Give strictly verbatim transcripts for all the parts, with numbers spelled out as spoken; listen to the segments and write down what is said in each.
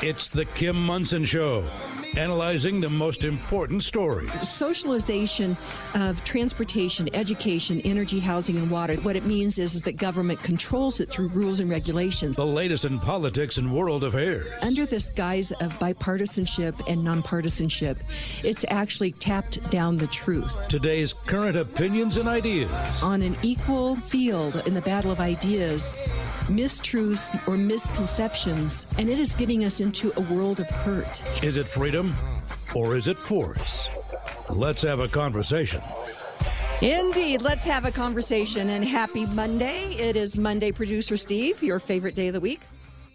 It's the Kim Monson Show, analyzing the most important stories. Socialization of transportation, education, energy, housing, and water. What it means is, is that government controls it through rules and regulations. The latest in politics and world affairs. Under this guise of bipartisanship and nonpartisanship, it's actually tapped down the truth. Today's current opinions and ideas. On an equal field in the battle of ideas, mistruths or misconceptions, and it is getting us into a world of hurt. Is it freedom or is it force? Let's have a conversation. Indeed, let's have a conversation, and happy Monday. It is Monday, Producer Steve, your favorite day of the week.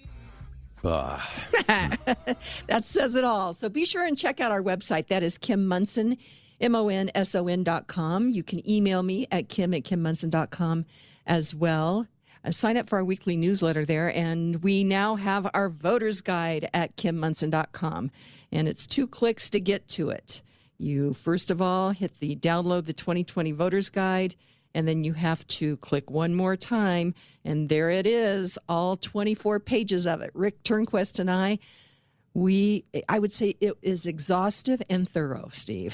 Uh. That says it all. So be sure and check out our website. That is Kim Monson, M O N S O N dot com. You can email me at kim at kim monson dot com as well. Uh, sign up for our weekly newsletter there, and we now have our voter's guide at kim monson dot com, and it's two clicks to get to it. You, first of all, hit the download the twenty twenty voter's guide, and then you have to click one more time, and there it is, all twenty-four pages of it. Rick Turnquist and I, we, I would say it is exhaustive and thorough, Steve.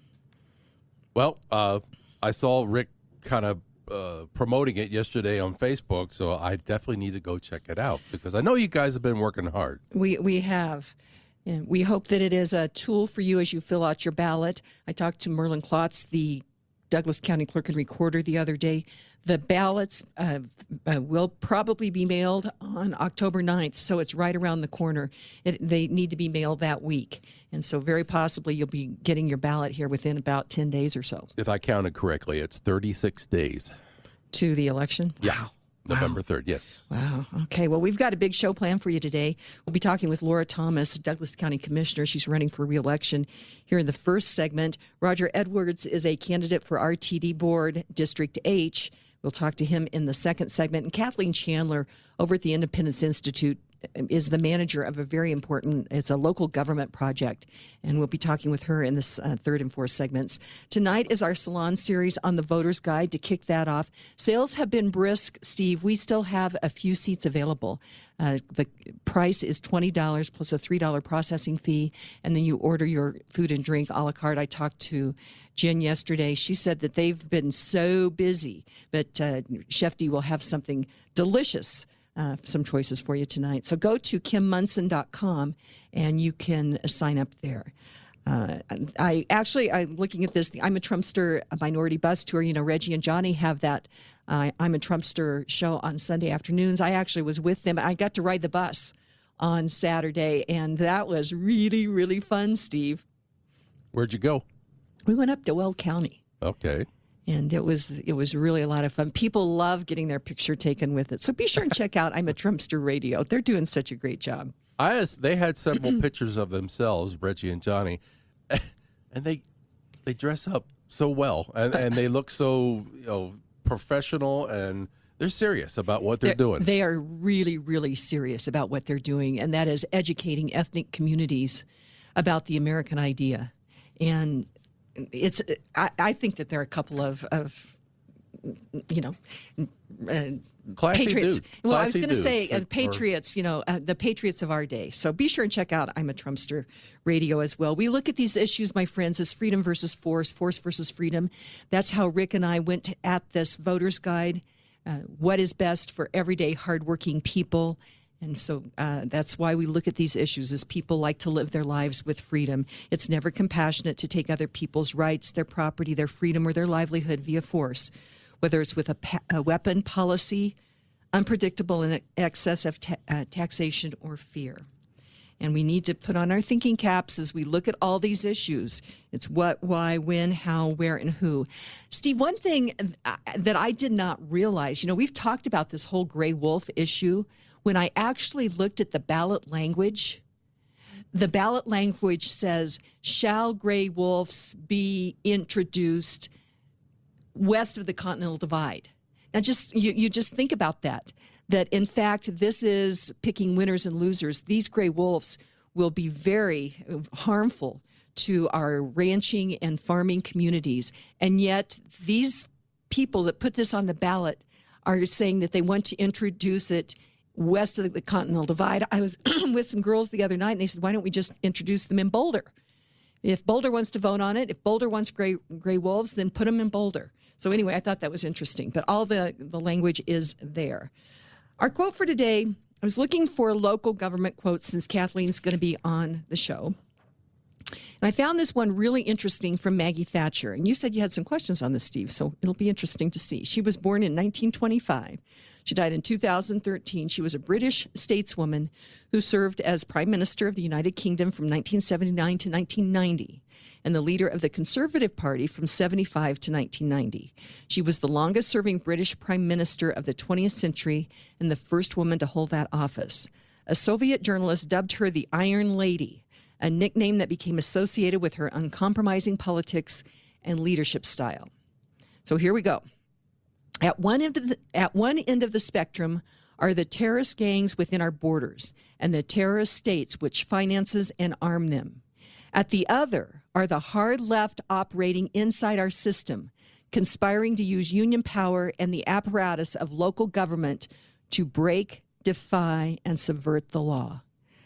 Well, uh, I saw Rick kind of Uh, promoting it yesterday on Facebook, so I definitely need to go check it out because I know you guys have been working hard. We we have. And we hope that it is a tool for you as you fill out your ballot. I talked to Merlin Klotz, the Douglas County Clerk and Recorder, the other day. The ballots uh, uh, will probably be mailed on October ninth, so it's right around the corner. It, they need to be mailed that week. And so very possibly you'll be getting your ballot here within about ten days or so. If I counted correctly, it's thirty-six days. To the election? Yeah. Wow. November Wow. third, yes. Wow. Okay. Well, we've got a big show planned for you today. We'll be talking with Laura Thomas, Douglas County Commissioner. She's running for re-election here in the first segment. Roger Edwards is a candidate for R T D Board, District H. We'll talk to him in the second segment. And Kathleen Chandler over at the Independence Institute is the manager of a very important, it's a local government project, and we'll be talking with her in this uh, third and fourth segments. Tonight is our Salon series on the Voter's Guide. To kick that off, sales have been brisk, Steve. We still have a few seats available. Uh, the price is twenty dollars plus a three dollars processing fee, and then you order your food and drink a la carte. I talked to Jen yesterday. She said that they've been so busy, but uh, Chef D will have something delicious Uh, some choices for you tonight. So go to kim monson dot com and you can sign up there. Uh, I actually, I'm looking at this, the I'm a Trumpster a Minority Bus Tour. You know, Reggie and Johnny have that uh, I'm a Trumpster show on Sunday afternoons. I actually was with them. I got to ride the bus on Saturday, and that was really, really fun, Steve. Where'd you go? We went up to Weld County. Okay. And it was it was really a lot of fun. People love getting their picture taken with it. So be sure and check out I'm a Trumpster Radio. They're doing such a great job. I asked, they had several pictures of themselves, Reggie and Johnny, and they they dress up so well, and, and they look so you know professional, and they're serious about what they're, they're doing. They are really, really serious about what they're doing, and that is educating ethnic communities about the American idea. And It's. I, I think that there are a couple of, of you know, uh, patriots. Dude. Well, I was Classy going to say uh, dudes. patriots. You know, uh, the patriots of our day. So be sure and check out I'm a Trumpster Radio as well. We look at these issues, my friends, as freedom versus force, force versus freedom. That's how Rick and I went at this voter's guide. Uh, what is best for everyday hardworking people? And so uh, that's why we look at these issues as people like to live their lives with freedom. It's never compassionate to take other people's rights, their property, their freedom, or their livelihood via force, whether it's with a, pa- a weapon policy, unpredictable and excess of ta- uh, taxation or fear. And we need to put on our thinking caps as we look at all these issues. It's what, why, when, how, where, and who. Steve, one thing that I did not realize, you know, we've talked about this whole gray wolf issue. When I actually looked at the ballot language, the ballot language says, shall gray wolves be introduced west of the Continental Divide? Now, just you, you just think about that, that in fact, this is picking winners and losers. These gray wolves will be very harmful to our ranching and farming communities. And yet these people that put this on the ballot are saying that they want to introduce it west of the Continental Divide. I was with some girls the other night, and they said, why don't we just introduce them in Boulder? If Boulder wants to vote on it, if Boulder wants gray, gray wolves, then put them in Boulder. So anyway, I thought that was interesting, but all the, the language is there. Our quote for today, I was looking for local government quotes since Kathleen's going to be on the show. And I found this one really interesting from Maggie Thatcher. And you said you had some questions on this, Steve, so it'll be interesting to see. She was born in nineteen twenty-five. She died in two thousand thirteen. She was a British stateswoman who served as Prime Minister of the United Kingdom from nineteen seventy-nine to nineteen ninety and the leader of the Conservative Party from seventy-five to nineteen ninety. She was the longest-serving British Prime Minister of the twentieth century and the first woman to hold that office. A Soviet journalist dubbed her the Iron Lady, a nickname that became associated with her uncompromising politics and leadership style. So here we go. At one end of the, at one end of the spectrum are the terrorist gangs within our borders and the terrorist states which finances and arm them. At the other are the hard left operating inside our system, conspiring to use union power and the apparatus of local government to break, defy, and subvert the law.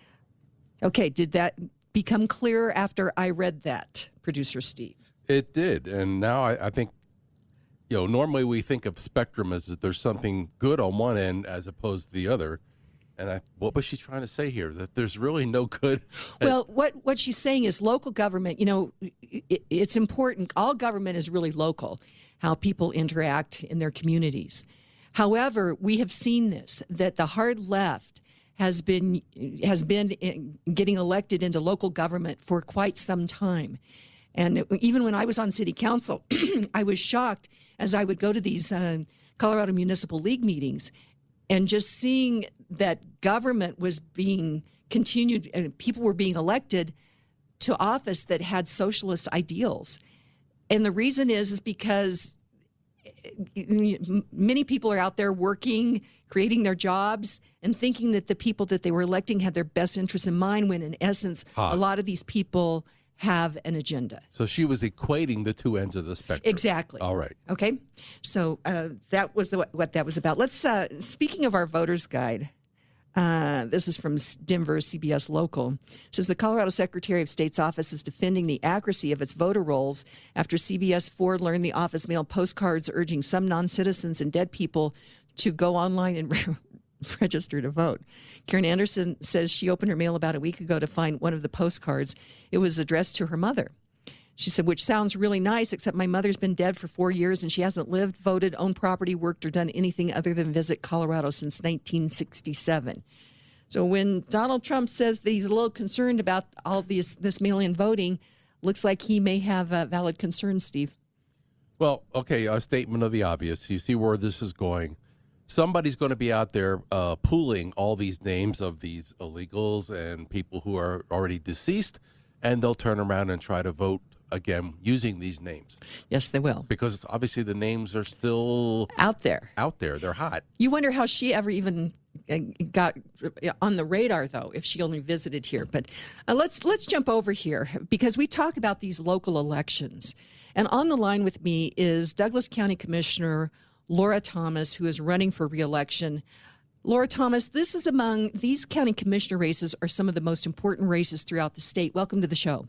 Okay, did that become clearer after I read that, Producer Steve? It did, and now I, I think, you know, normally we think of spectrum as that there's something good on one end as opposed to the other. And I, what was she trying to say here? That there's really no good. Well, what, what she's saying is local government, you know, it, it's important. All government is really local, how people interact in their communities. However, we have seen this, that the hard left has been has been getting elected into local government for quite some time. And even when I was on city council, I was shocked as I would go to these uh, Colorado Municipal League meetings and just seeing that government was being continued and people were being elected to office that had socialist ideals. And the reason is, is because many people are out there working, creating their jobs, and thinking that the people that they were electing had their best interests in mind, when in essence, Huh. a lot of these people have an agenda. So she was equating the two ends of the spectrum. Exactly. All right. Okay. So uh, that was the, what, what that was about. Let's, uh, speaking of our voter's guide, uh, this is from Denver C B S Local. It says the Colorado Secretary of State's office is defending the accuracy of its voter rolls after C B S four learned the office mailed postcards urging some non-citizens and dead people to go online and re- register to vote. Karen Anderson says she opened her mail about a week ago to find one of the postcards. It was addressed to her mother. She said, which sounds really nice, except my mother's been dead for four years and she hasn't lived, voted, owned property, worked, or done anything other than visit Colorado since nineteen sixty-seven. So when Donald Trump says that he's a little concerned about all these, this mail-in voting, looks like he may have a valid concerns, Steve. Well, okay, a statement of the obvious. You see where this is going. Somebody's going to be out there uh, pooling all these names of these illegals and people who are already deceased, and they'll turn around and try to vote again using these names. Yes, they will. Because obviously the names are still Out there. out there. They're hot. You wonder how she ever even uh, got on the radar, though, if she only visited here. But uh, let's let's jump over here, because we talk about these local elections. And on the line with me is Douglas County Commissioner Laura Thomas, who is running for re-election. Laura Thomas, this is among these county commissioner races are some of the most important races throughout the state. Welcome to the show.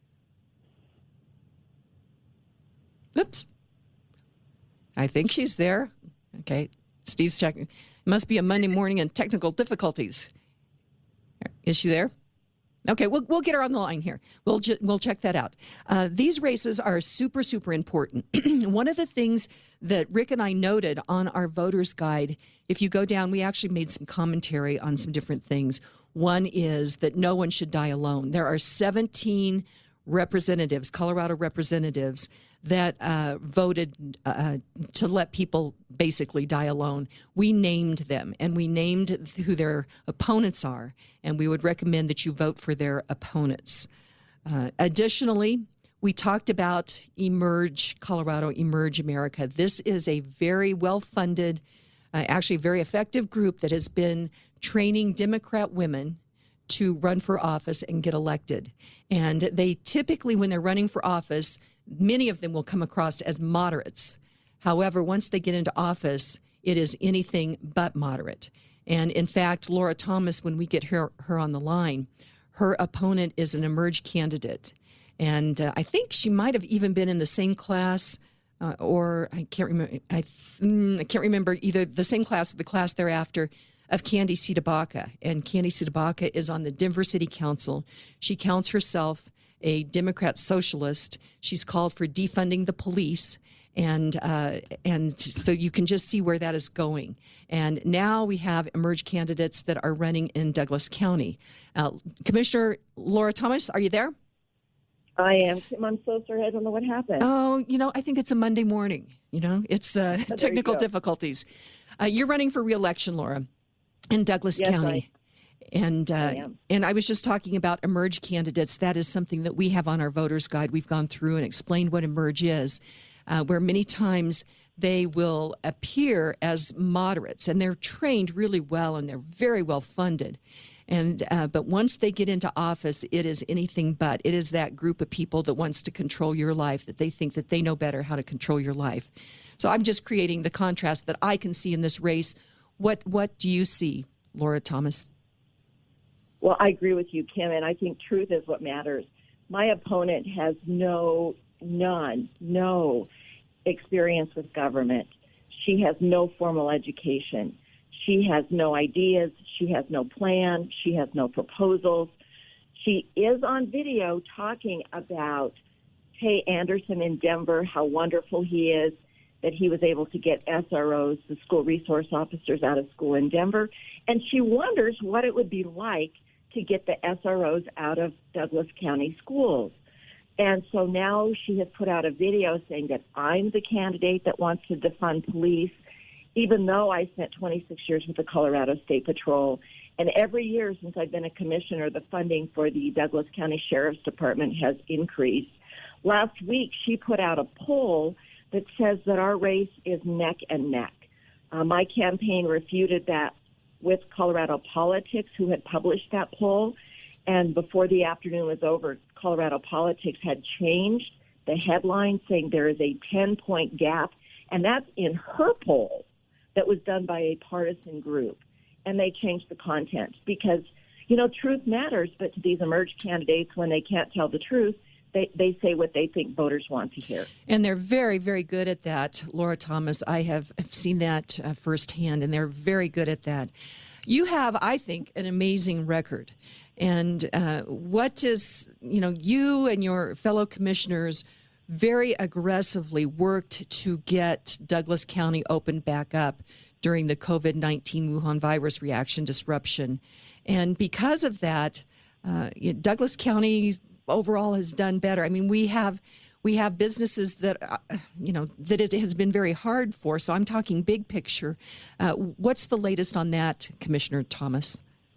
Oops. I think she's there. Okay. Steve's checking. Must be a Monday morning and technical difficulties. Is she there? Okay, we'll we'll get her on the line here. We'll ju- we'll check that out. Uh, these races are super super important. One of the things that Rick and I noted on our voters guide, if you go down, we actually made some commentary on some different things. One is that no one should die alone. There are seventeen representatives, Colorado representatives, that uh, voted uh, to let people basically die alone. We named them, and we named who their opponents are, and we would recommend that you vote for their opponents. Uh, additionally, we talked about Emerge Colorado, Emerge America. This is a very well-funded, uh, actually very effective group that has been training Democrat women to run for office and get elected. And they typically, when they're running for office, many of them will come across as moderates. However, once they get into office, it is anything but moderate. And in fact, Laura Thomas, when we get her, her on the line, her opponent is an Emerge candidate. And uh, I think she might have even been in the same class, uh, or I can't remember. I, mm, I can't remember either the same class or the class thereafter of Candy Sidabaka. And Candy Sidabaka is on the Denver City Council. She counts herself a Democrat socialist. She's called for defunding the police. And uh, and so you can just see where that is going. And now we have Emerge candidates that are running in Douglas County. Uh, Commissioner Laura Thomas, are you there? I am. Kim, I'm so sorry. I don't know what happened. Oh, you know, I think it's a Monday morning. You know, it's uh, technical difficulties. Uh, you're running for re-election, Laura, in Douglas yes, County. I, and uh, I am. and I was just talking about Emerge candidates. That is something that we have on our voters guide. We've gone through and explained what Emerge is. Uh, where many times they will appear as moderates, and they're trained really well, and they're very well funded. And uh, but once they get into office, it is anything but. It is that group of people that wants to control your life, that they think that they know better how to control your life. So I'm just creating the contrast that I can see in this race. What what do you see, Laura Thomas? Well, I agree with you, Kim, and I think truth is what matters. My opponent has no None, no experience with government. She has no formal education. She has no ideas. She has no plan. She has no proposals. She is on video talking about Tay Anderson in Denver, how wonderful he is, that he was able to get S R Os, the school resource officers, out of school in Denver. And she wonders what it would be like to get the S R Os out of Douglas County schools. And so now she has put out a video saying that I'm the candidate that wants to defund police, even though I spent twenty-six years with the Colorado State Patrol. And every year since I've been a commissioner, the funding for the Douglas County Sheriff's Department has increased. Last week, she put out a poll that says that our race is neck and neck. Uh, my campaign refuted that with Colorado Politics, who had published that poll. And before the afternoon was over, Colorado Politics had changed the headline saying there is a ten-point gap. And that's in her poll that was done by a partisan group. And they changed the content because, you know, truth matters. But to these Emerge candidates, when they can't tell the truth, they, they say what they think voters want to hear. And they're very, very good at that, Laura Thomas. I have seen that uh, firsthand, and they're very good at that. You have, I think, an amazing record. And uh, what is, you know, you and your fellow commissioners very aggressively worked to get Douglas County opened back up during the COVID nineteen Wuhan virus reaction disruption. And because of that, uh, Douglas County overall has done better. I mean, we have we have businesses that, uh, you know, that it has been very hard for. So I'm talking big picture. Uh, what's the latest on that, Commissioner Thomas?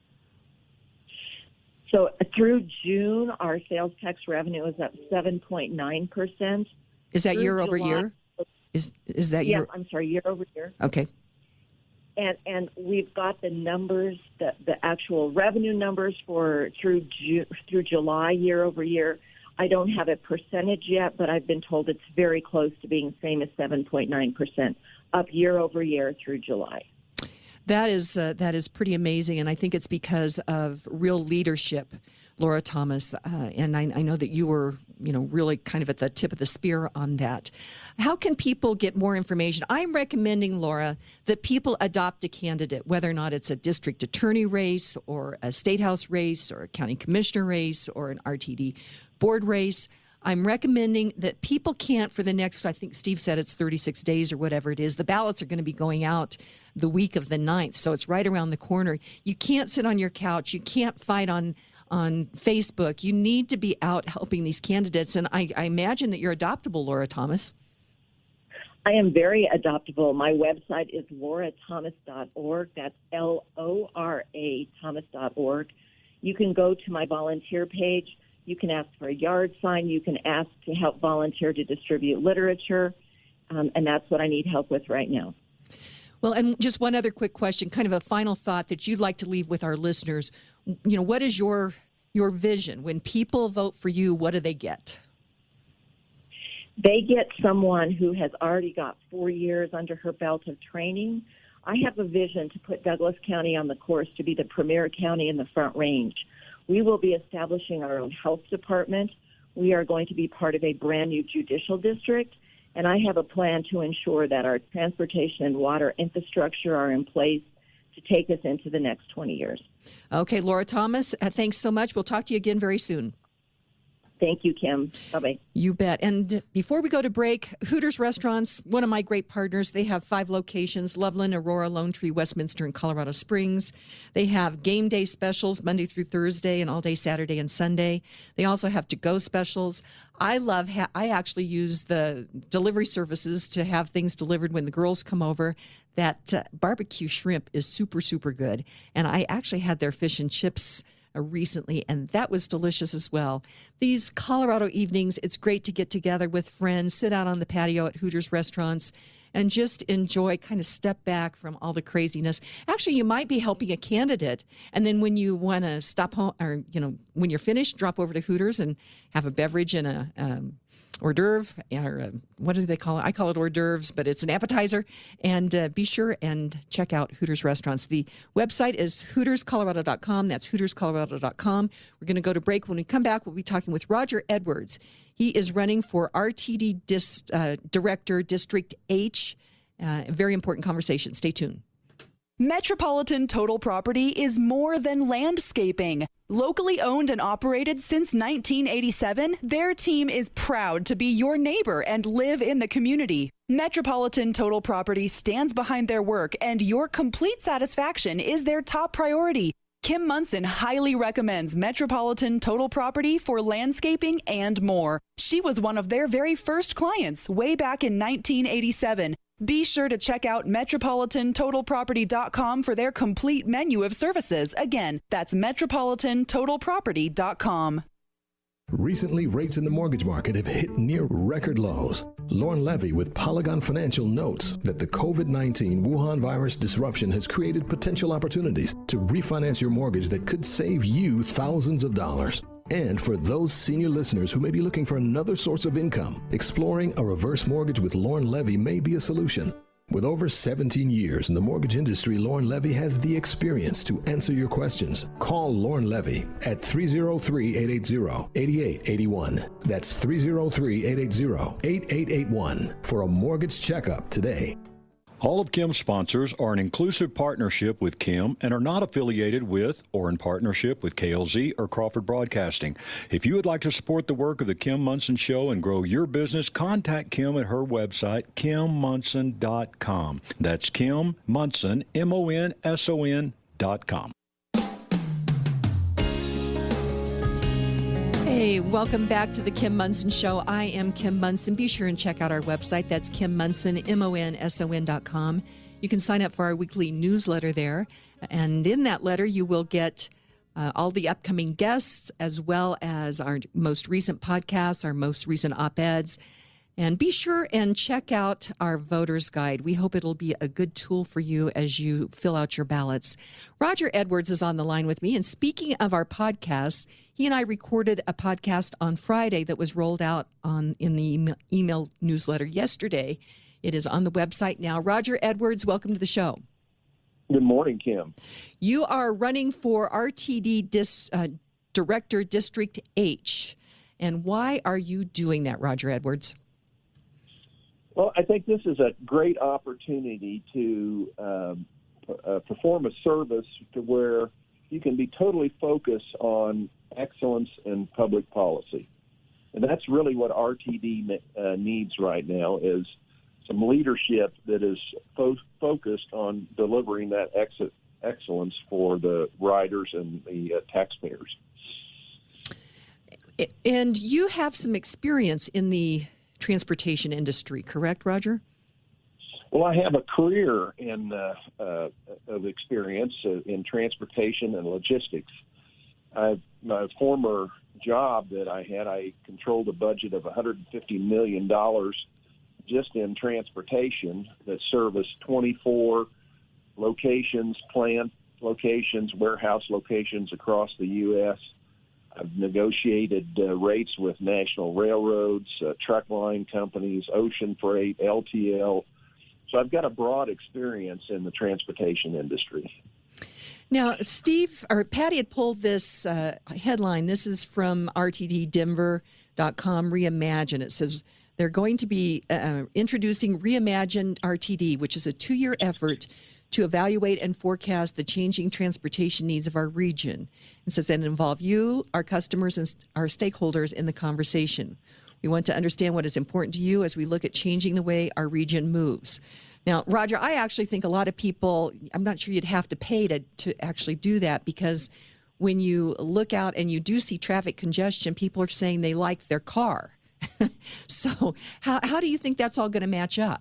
So through June, our sales tax revenue is up seven point nine percent. Is that through year over July, year? Is is that yeah, year? I'm sorry, year over year. Okay. And and we've got the numbers, the, the actual revenue numbers for through Ju- through July year over year. I don't have a percentage yet, but I've been told it's very close to being the same as seven point nine percent up year over year through July. That is uh, that is pretty amazing, and I think it's because of real leadership, Laura Thomas. Uh, and I, I know that you were, you know, really kind of at the tip of the spear on that. How can people get more information? I'm recommending, Laura, that people adopt a candidate, whether or not it's a district attorney race or a state house race or a county commissioner race or an R T D board race. I'm recommending that people can't, for the next, I think Steve said it's thirty-six days or whatever it is. The ballots are going to be going out the week of the ninth, so it's right around the corner. You can't sit on your couch. You can't fight on on Facebook. You need to be out helping these candidates, and I, I imagine that you're adoptable, Laura Thomas. I am very adoptable. My website is laura thomas dot org. That's L O R A Thomas dot org. You can go to my volunteer page. You can ask for a yard sign. You can ask to help volunteer to distribute literature. Um, and that's what I need help with right now. Well, and just one other quick question, kind of a final thought that you'd like to leave with our listeners. You know, what is your your vision? When people vote for you, what do they get? They get someone who has already got four years under her belt of training. I have a vision to put Douglas County on the course to be the premier county in the Front Range. We will be establishing our own health department. We are going to be part of a brand new judicial district, and I have a plan to ensure that our transportation and water infrastructure are in place to take us into the next twenty years. Okay, Laura Thomas, uh, thanks so much. We'll talk to you again very soon. Thank you, Kim. Bye-bye. You bet. And before we go to break, Hooters Restaurants, one of my great partners, they have five locations: Loveland, Aurora, Lone Tree, Westminster, and Colorado Springs. They have game day specials Monday through Thursday and all day Saturday and Sunday. They also have to-go specials. I love, ha- I actually use the delivery services to have things delivered when the girls come over. That uh, barbecue shrimp is super, super good. And I actually had their fish and chips recently, and that was delicious as well. These Colorado evenings, it's great to get together with friends, sit out on the patio at Hooters Restaurants, and just enjoy, kind of step back from all the craziness. Actually, you might be helping a candidate, and then when you want to stop home, or, you know, when you're finished, drop over to Hooters and have a beverage and a um, hors d'oeuvre, or a, what do they call it? I call it hors d'oeuvres, but it's an appetizer. And uh, be sure and check out Hooters Restaurants. The website is hooters colorado dot com. That's hooters colorado dot com. We're going to go to break. When we come back, we'll be talking with Roger Edwards. He is running for R T D Dis, uh, Director, District H. Uh, a very important conversation. Stay tuned. Metropolitan Total Property is more than landscaping. Locally owned and operated since nineteen eighty-seven, their team is proud to be your neighbor and live in the community. Metropolitan Total Property stands behind their work, and your complete satisfaction is their top priority. Kim Munson highly recommends Metropolitan Total Property for landscaping and more. She was one of their very first clients way back in nineteen eighty-seven. Be sure to check out metropolitan total property dot com for their complete menu of services. Again, that's metropolitan total property dot com. Recently, rates in the mortgage market have hit near record lows. Lauren Levy with Polygon Financial notes that the COVID nineteen Wuhan virus disruption has created potential opportunities to refinance your mortgage that could save you thousands of dollars. And for those senior listeners who may be looking for another source of income, exploring a reverse mortgage with Lauren Levy may be a solution. With over seventeen years in the mortgage industry, Lauren Levy has the experience to answer your questions. Call Lauren Levy at three oh three, eight eight zero, eight eight eight one. That's three oh three, eight eight zero, eight eight eight one for a mortgage checkup today. All of Kim's sponsors are an inclusive partnership with Kim and are not affiliated with or in partnership with K L Z or Crawford Broadcasting. If you would like to support the work of the Kim Munson Show and grow your business, contact Kim at her website, kim munson dot com. That's Kim Munson, M O N S O N dot com. Hey, welcome back to the Kim Munson Show. I am Kim Munson. Be sure and check out our website. That's Kim Munson, M O N S O N dot com. You can sign up for our weekly newsletter there. And in that letter, you will get uh, all the upcoming guests, as well as our most recent podcasts, our most recent op-eds. And be sure and check out our voter's guide. We hope it'll be a good tool for you as you fill out your ballots. Roger Edwards is on the line with me. And speaking of our podcasts, he and I recorded a podcast on Friday that was rolled out on in the email, email newsletter yesterday. It is on the website now. Roger Edwards, welcome to the show. Good morning, Kim. You are running for R T D Dis, uh, Director, District H. And why are you doing that, Roger Edwards? Well, I think this is a great opportunity to um, uh, perform a service to where you can be totally focused on excellence in public policy. And that's really what R T D uh, needs right now, is some leadership that is fo- focused on delivering that ex- excellence for the riders and the uh, taxpayers. And you have some experience in the transportation industry, correct, Roger? Well, I have a career in uh, uh, of experience uh, in transportation and logistics. I, my former job that I had, I controlled a budget of one hundred fifty million dollars just in transportation that serviced twenty-four locations, plant locations, warehouse locations across the U S I've negotiated uh, rates with national railroads, uh, truck line companies, ocean freight, L T L. So I've got a broad experience in the transportation industry. Now, Steve, or Patty had pulled this uh, headline. This is from R T D Denver dot com, Reimagine. It says they're going to be uh, introducing Reimagined R T D, which is a two-year effort to evaluate and forecast the changing transportation needs of our region. It says that involve you, our customers, and our stakeholders in the conversation. We want to understand what is important to you as we look at changing the way our region moves. Now, Roger, I actually think a lot of people, I'm not sure you'd have to pay to, to actually do that, because when you look out and you do see traffic congestion, people are saying they like their car. So how, how do you think that's all going to match up?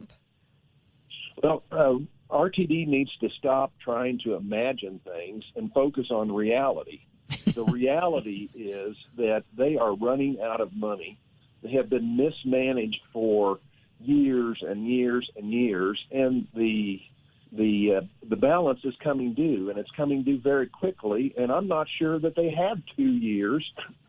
Well, uh, R T D needs to stop trying to imagine things and focus on reality. The reality is that they are running out of money. They have been mismanaged for years and years and years, and the the uh, the balance is coming due, and it's coming due very quickly. And I'm not sure that they have two years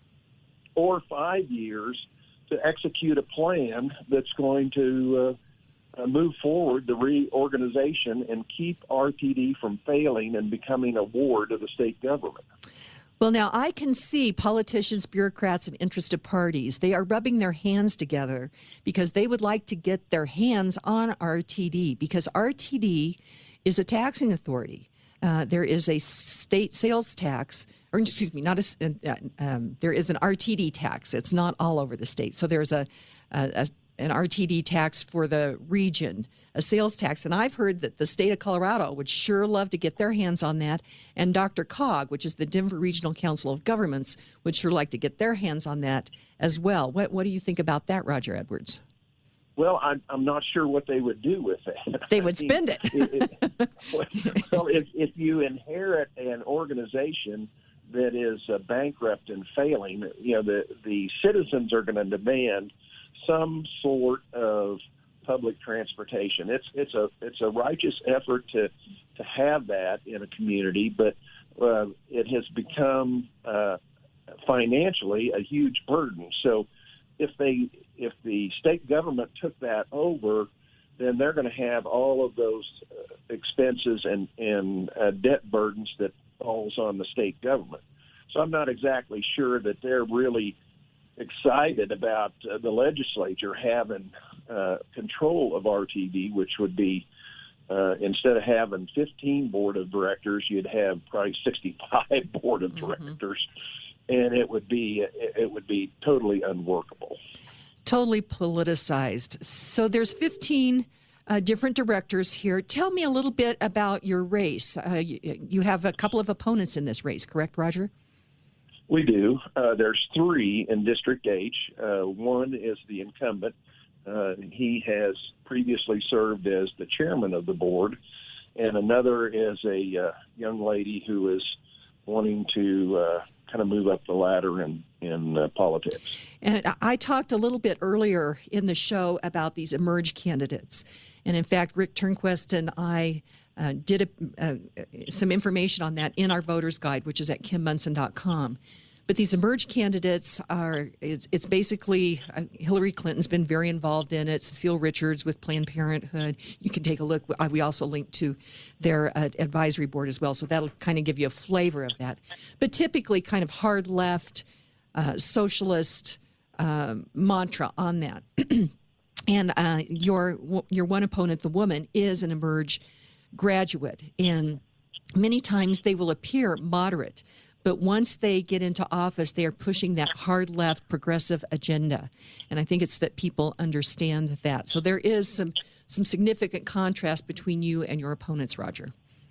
or five years to execute a plan that's going to uh, uh, move forward the reorganization and keep R T D from failing and becoming a ward of the state government. Well, now I can see politicians, bureaucrats, and interested parties. They are rubbing their hands together because they would like to get their hands on R T D, because R T D is a taxing authority. Uh, there is a state sales tax, or excuse me, not a, uh, um, there is an R T D tax. It's not all over the state. So there's a, a, a an R T D tax for the region, a sales tax. And I've heard that the state of Colorado would sure love to get their hands on that. And Doctor Cog, which is the Denver Regional Council of Governments, would sure like to get their hands on that as well. What, what do you think about that, Roger Edwards? Well, I'm, I'm not sure what they would do with it. They would spend it. it, it well, if, if you inherit an organization that is uh, bankrupt and failing, you know, the, the citizens are going to demand some sort of public transportation. It's it's a it's a righteous effort to to have that in a community, but uh, it has become uh, financially a huge burden. So if they if the state government took that over, then they're going to have all of those uh, expenses and and uh, debt burdens that falls on the state government. So I'm not exactly sure that they're really excited about uh, the legislature having uh, control of R T D, which would be uh, instead of having fifteen board of directors, you'd have probably sixty-five board of directors, mm-hmm. and it would be it would be totally unworkable. Totally politicized. So there's fifteen uh, different directors here. Tell me a little bit about your race. Uh, you, you have a couple of opponents in this race, correct, Roger? We do. Uh, there's three in District H. Uh, one is the incumbent. Uh, he has previously served as the chairman of the board. And another is a uh, young lady who is wanting to uh, kind of move up the ladder in, in uh, politics. And I talked a little bit earlier in the show about these emerge candidates. And in fact, Rick Turnquist and I Uh, did a, uh, some information on that in our voters guide, which is at kim munson dot com. But these emerge candidates are, it's, it's basically, uh, Hillary Clinton's been very involved in it, Cecile Richards with Planned Parenthood. You can take a look. We also link to their uh, advisory board as well, so that'll kind of give you a flavor of that. But typically kind of hard left, uh, socialist um, mantra on that. And uh, your your one opponent, the woman, is an emerge graduate, and many times they will appear moderate, but once they get into office, they are pushing that hard left progressive agenda. And I think it's that people understand that. So there is some some significant contrast between you and your opponents, Roger.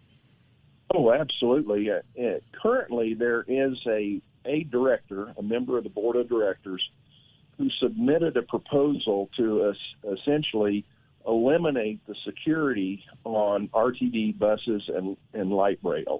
Oh, absolutely. Uh, uh, currently, there is a a director, a member of the board of directors, who submitted a proposal to us essentially eliminate the security on R T D buses and, and light rail.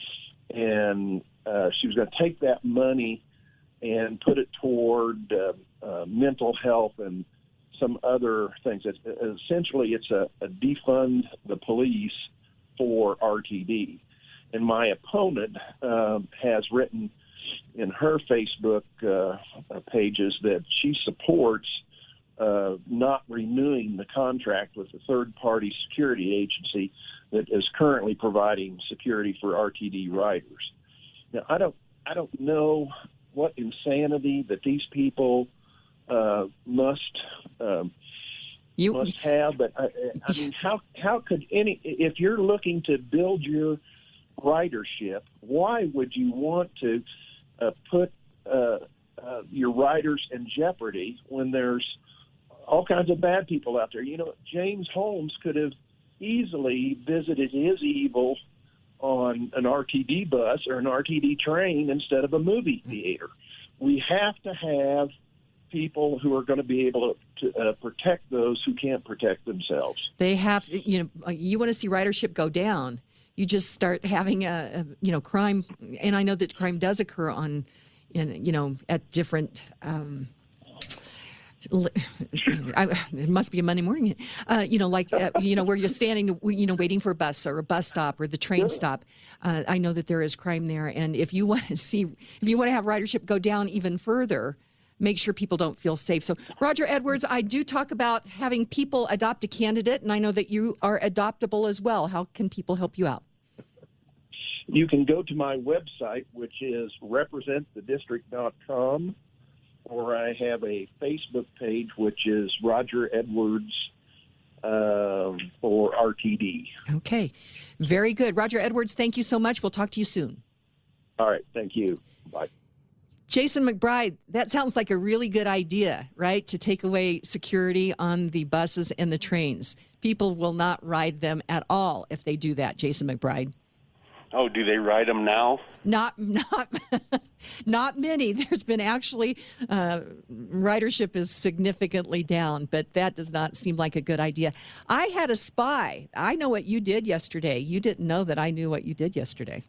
And uh, she was going to take that money and put it toward uh, uh, mental health and some other things. It's, essentially, it's a, a defund the police for R T D. And my opponent uh, has written in her Facebook uh, pages that she supports uh, not renewing the contract with the third-party security agency that is currently providing security for R T D riders. Now, I don't, I don't know what insanity that these people uh, must um, you must have, but I, I mean, how how could any? If you're looking to build your ridership, why would you want to uh, put uh, uh, your riders in jeopardy when there's all kinds of bad people out there? You know, James Holmes could have easily visited his evil on an R T D bus or an R T D train instead of a movie theater. We have to have people who are going to be able to uh, protect those who can't protect themselves. They have, you know, you want to see ridership go down, you just start having a, a you know, crime. And I know that crime does occur on, in, you know, at different, um, I, it must be a Monday morning, uh, you know, like, uh, you know, where you're standing, you know, waiting for a bus or a bus stop or the train stop. Uh, I know that there is crime there. And if you want to see, if you want to have ridership go down even further, make sure people don't feel safe. So, Roger Edwards, I do talk about having people adopt a candidate, and I know that you are adoptable as well. How can people help you out? You can go to my website, which is represent the district dot com, or I have a Facebook page, which is Roger Edwards uh, for R T D. Okay, very good. Roger Edwards, thank you so much. We'll talk to you soon. All right, thank you. Bye. Jason McBride, that sounds like a really good idea, right? To take away security on the buses and the trains. People will not ride them at all if they do that, Jason McBride. Oh, do they ride them now? Not, not, not many. There's been actually, uh, ridership is significantly down, but that does not seem like a good idea. I had a spy. I know what you did yesterday. You didn't know that I knew what you did yesterday.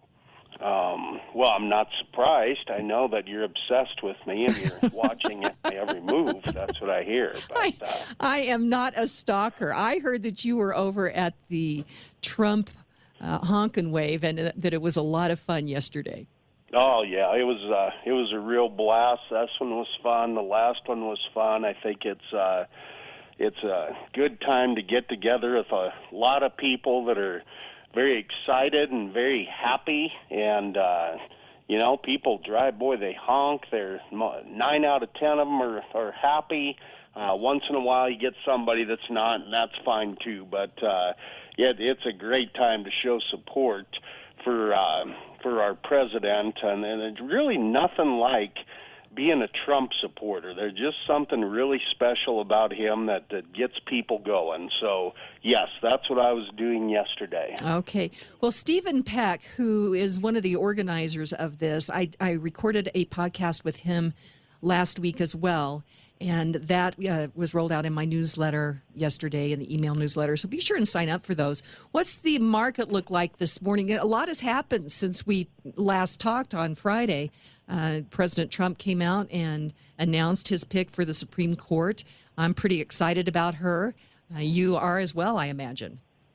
Um, well, I'm not surprised. I know that you're obsessed with me and you're watching my every move. That's what I hear. But, I, uh, I am not a stalker. I heard that you were over at the Trump uh, honk and wave, and that it was a lot of fun yesterday. Oh yeah, it was. Uh, it was a real blast. This one was fun. The last one was fun. I think it's uh, it's a good time to get together with a lot of people that are very excited and very happy, and uh, you know, people drive. Boy, they honk. They're nine out of ten of them are are happy. Uh, once in a while, you get somebody that's not, and that's fine too. But uh, yeah, it's a great time to show support for uh, for our president, and, and it's really nothing like being a Trump supporter. There's just something really special about him that, that gets people going. So, yes, that's what I was doing yesterday. Okay. Well, Stephen Peck, who is one of the organizers of this, I, I recorded a podcast with him last week as well, and that uh, was rolled out in my newsletter yesterday, in the email newsletter. So be sure and sign up for those. What's the market look like this morning? A lot has happened since we last talked on Friday. Uh, President Trump came out and announced his pick for the Supreme Court. I'm pretty excited about her. Uh, you are as well, I imagine.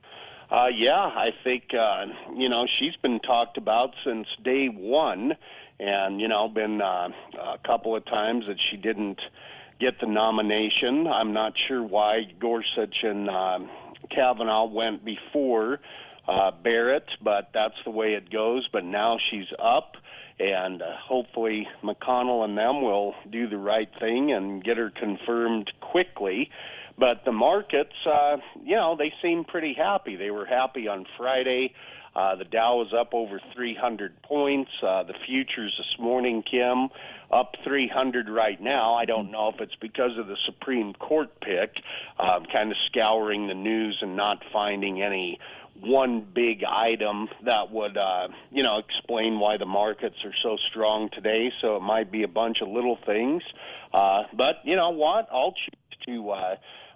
Uh, yeah, I think, uh, you know, she's been talked about since day one. And, you know, been uh, a couple of times that she didn't get the nomination. I'm not sure why Gorsuch and uh, Kavanaugh went before uh, Barrett, but that's the way it goes. But now she's up, and uh, hopefully McConnell and them will do the right thing and get her confirmed quickly. But the markets, uh, you know, they seem pretty happy. They were happy on Friday. Uh, the Dow was up over three hundred points. Uh, the futures this morning, Kim, up three hundred right now. I don't know if it's because of the Supreme Court pick. Uh, kind of scouring the news and not finding any one big item that would, uh, you know, explain why the markets are so strong today. So it might be a bunch of little things. Uh, but you know what? I'll choose to uh,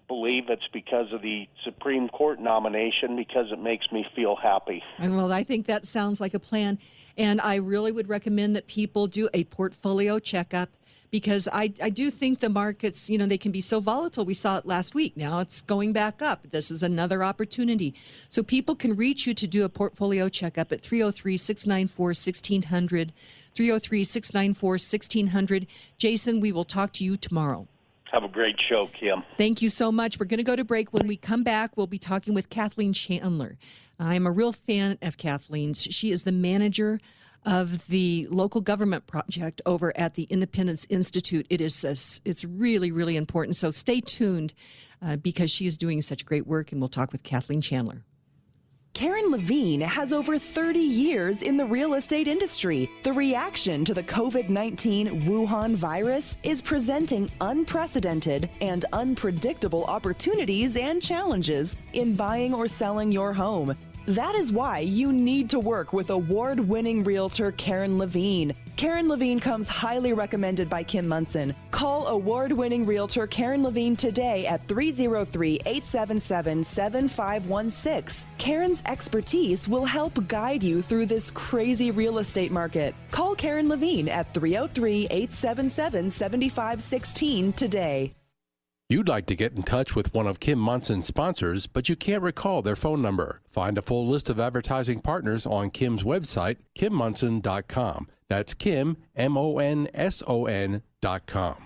believe it's because of the Supreme Court nomination, because it makes me feel happy. And well, I think that sounds like a plan. And I really would recommend that people do a portfolio checkup, because I, I do think the markets, you know, they can be so volatile. We saw it last week. Now it's going back up. This is another opportunity. So people can reach you to do a portfolio checkup at three oh three, six nine four, one six zero zero, three oh three, six nine four, one six zero zero. Jason, we will talk to you tomorrow. Have a great show, Kim. Thank you so much. We're going to go to break. When we come back, we'll be talking with Kathleen Chandler. I'm a real fan of Kathleen's. She is the manager of the local government project over at the Independence Institute. It is a, it's really, really important. So stay tuned uh, because she is doing such great work, and we'll talk with Kathleen Chandler. Karen Levine has over thirty years in the real estate industry. The reaction to the COVID nineteen Wuhan virus is presenting unprecedented and unpredictable opportunities and challenges in buying or selling your home. That is why you need to work with award-winning realtor Karen Levine. Karen Levine comes highly recommended by Kim Monson. Call award-winning realtor Karen Levine today at three oh three, eight seven seven, seven five one six. Karen's expertise will help guide you through this crazy real estate market. Call Karen Levine at three oh three, eight seven seven, seven five one six today. You'd like to get in touch with one of Kim Monson's sponsors, but you can't recall their phone number. Find a full list of advertising partners on Kim's website, kim monson dot com. That's Kim, M O N S O N dot com.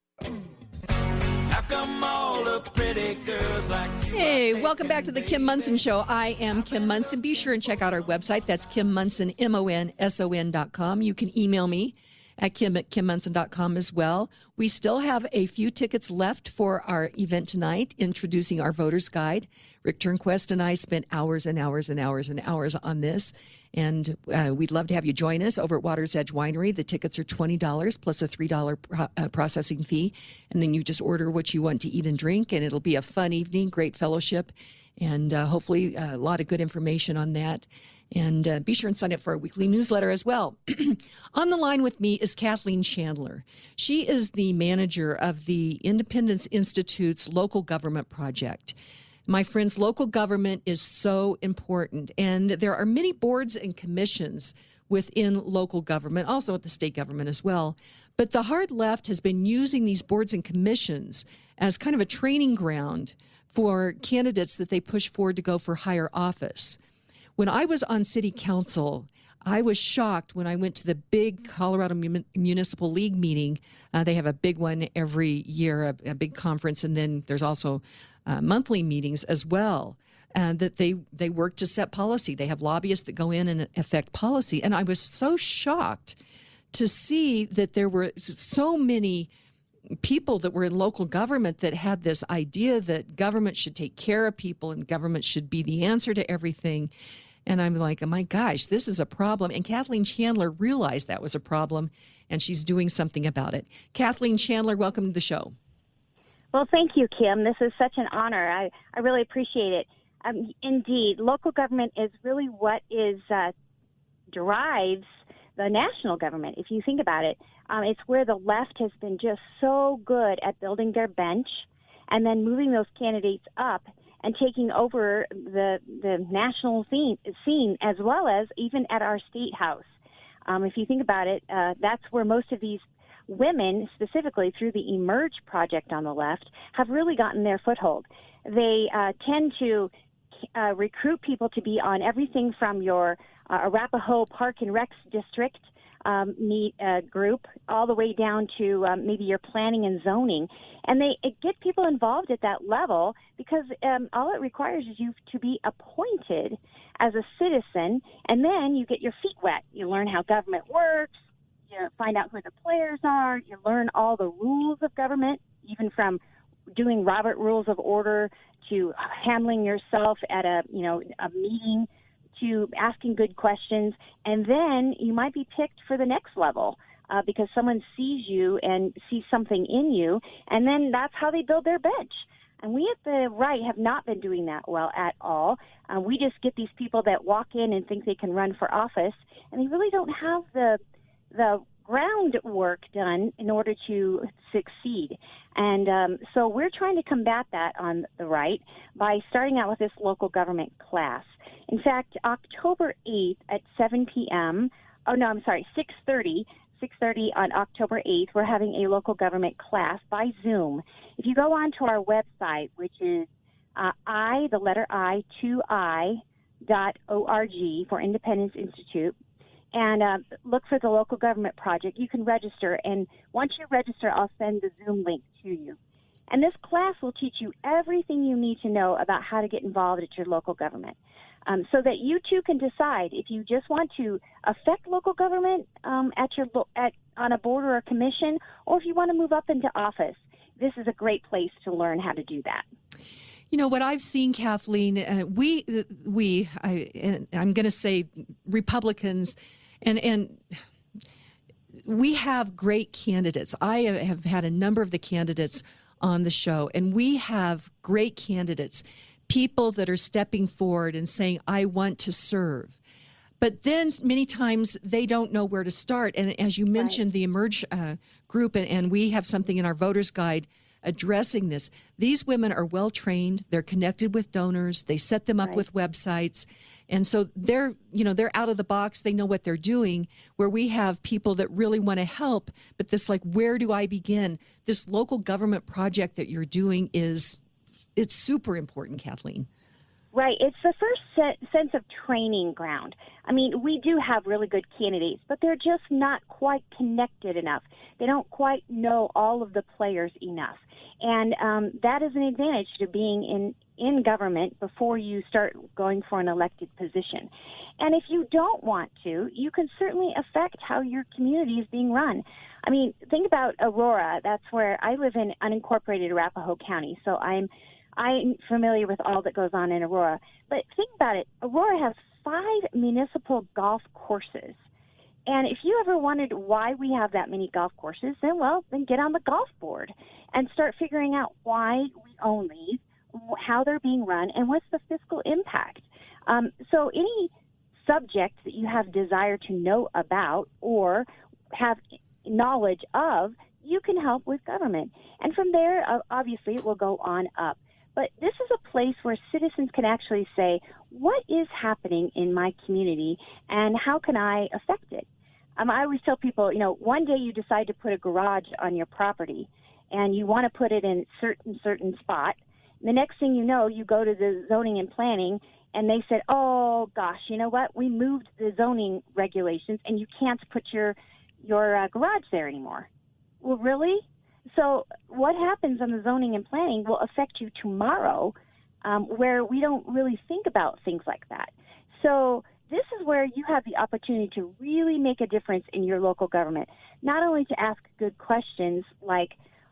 How come all the pretty girls like you? Hey, welcome back to the Kim Monson Show. I am Kim Monson. Be sure and check out our website. That's Kim Monson, M O N S O N dot com. You can email me at kim at kim monson dot com as well. We still have a few tickets left for our event tonight, introducing our voter's guide. Rick Turnquest and I spent hours and hours and hours and hours on this, and uh, we'd love to have you join us over at Water's Edge Winery. The tickets are twenty dollars plus a three dollars pro- uh, processing fee, and then you just order what you want to eat and drink, and it'll be a fun evening, great fellowship, and uh, hopefully a lot of good information on that. And uh, be sure and sign up for our weekly newsletter as well. On the line with me is Kathleen Chandler. She is the manager of the Independence Institute's local government project. My friends, local government is so important. And there are many boards and commissions within local government, also at the state government as well. But the hard left has been using these boards and commissions as kind of a training ground for candidates that they push forward to go for higher office. When I was on city council, I was shocked when I went to the big Colorado Mun- Municipal League meeting. Uh, they have a big one every year, a, a big conference, and then there's also uh, monthly meetings as well. And that they, they work to set policy. They have lobbyists that go in and affect policy. And I was so shocked to see that there were so many people that were in local government that had this idea that government should take care of people and government should be the answer to everything. And I'm like, oh my gosh, this is a problem. And Kathleen Chandler realized that was a problem, and she's doing something about it. Kathleen Chandler, welcome to the show. Well, thank you, Kim. This is such an honor. I, I really appreciate it. Um, indeed, local government is really what is uh, drives the national government, if you think about it. Um, it's where the left has been just so good at building their bench and then moving those candidates up and taking over the the national scene, scene as well as even at our state house. Um, if you think about it, uh, that's where most of these women, specifically through the Emerge project on the left, have really gotten their foothold. They uh, tend to uh, recruit people to be on everything from your uh, Arapahoe Park and Recs district um, meet uh, group all the way down to um, maybe your planning and zoning. And they it get people involved at that level because um, all it requires is you to be appointed as a citizen, and then you get your feet wet. You learn how government works, you find out who the players are, you learn all the rules of government, even from doing Robert Rules of Order to handling yourself at a, you know, a meeting, to asking good questions, and then you might be picked for the next level uh, because someone sees you and sees something in you, and then that's how they build their bench. And we at the right have not been doing that well at all. Uh, we just get these people that walk in and think they can run for office, and they really don't have the the groundwork done in order to succeed. And um, so we're trying to combat that on the right by starting out with this local government class. In fact, October eighth at seven p.m., oh, no, I'm sorry, six thirty, six thirty on October eighth, we're having a local government class by Zoom. If you go on to our website, which is uh, I, the letter I, two I, dot org for Independence Institute, and uh, look for the local government project, you can register. And once you register, I'll send the Zoom link to you. And this class will teach you everything you need to know about how to get involved at your local government, um, so that you too can decide if you just want to affect local government um, at your at on a board or a commission, or if you want to move up into office. This is a great place to learn how to do that. You know, what I've seen, Kathleen, uh, we, we I, and I'm going to say Republicans, and and we have great candidates. I have had a number of the candidates on the show, and we have great candidates, people that are stepping forward and saying, I want to serve. But then many times they don't know where to start. And as you mentioned, right. the Emerge uh, group, and, and we have something in our voters guide addressing this. These women are well trained. They're connected with donors. They set them up right. with websites. And so they're, you know, they're out of the box. They know what they're doing, where we have people that really want to help. But this, like, where do I begin? This local government project that you're doing is, it's super important, Kathleen. Right. It's the first set, sense of training ground. I mean, we do have really good candidates, but they're just not quite connected enough. They don't quite know all of the players enough. And um, that is an advantage to being in, in government before you start going for an elected position. And if you don't want to, you can certainly affect how your community is being run. I mean, think about Aurora. That's where I live in unincorporated Arapahoe County. So I'm I'm familiar with all that goes on in Aurora. But think about it. Aurora has five municipal golf courses. And if you ever wondered why we have that many golf courses, then, well, then get on the golf board and start figuring out why we own these, how they're being run, and what's the fiscal impact. Um, so any subject that you have desire to know about or have knowledge of, you can help with government. And from there, uh, obviously, it will go on up. But this is a place where citizens can actually say, what is happening in my community and how can I affect it? Um, I always tell people, you know, one day you decide to put a garage on your property and you want to put it in a certain, certain spot. The next thing you know, you go to the zoning and planning and they said, oh, gosh, you know what? We moved the zoning regulations and you can't put your, your uh, garage there anymore. Well, really? So what happens on the zoning and planning will affect you tomorrow, um, where we don't really think about things like that. So this is where you have the opportunity to really make a difference in your local government, not only to ask good questions like,